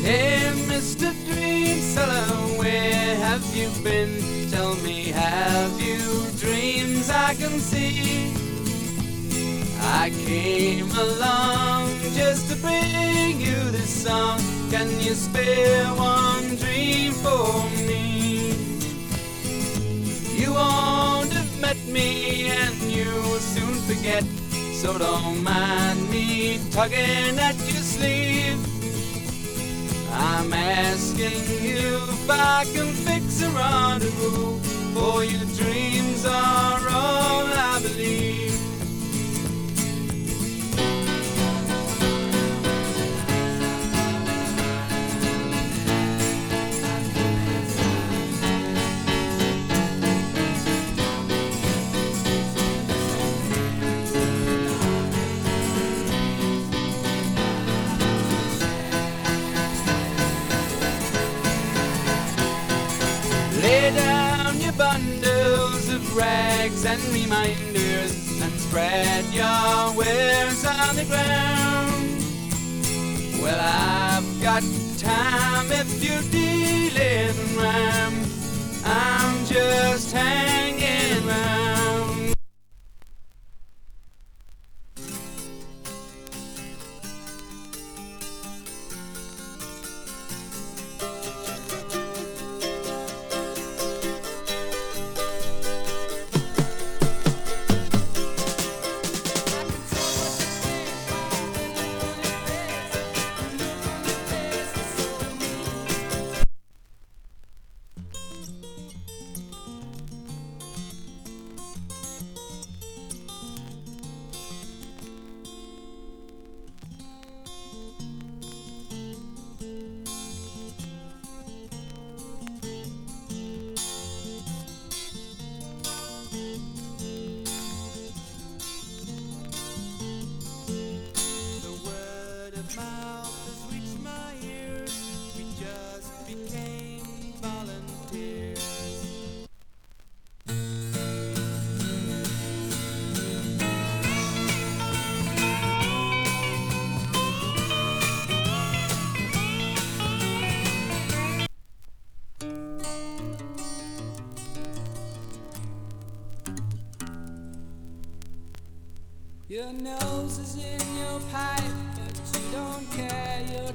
Hey, Mr. Dream Seller, where have you been? Tell me, have you dreams I can see? I came along just to bring you this song. Can you spare one dream for me? You won't have met me and you'll soon forget, so don't mind me tugging at your sleeve. I'm asking you if I can fix a rendezvous, for your dreams are all I believe. Lay down your bundles of rags and reminders and spread your wares on the ground. Well, I've got time if you're dealing rhyme. I'm just hanging round. Your nose is in your pipe, but you don't care. Your